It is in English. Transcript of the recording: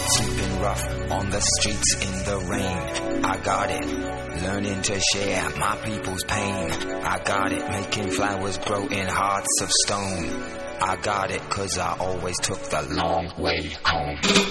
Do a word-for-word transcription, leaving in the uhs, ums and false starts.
Sleeping rough on the streets in the rain. I got it, learning to share my people's pain. I got it, making flowers grow in hearts of stone. I got it, cause I always took the long way home.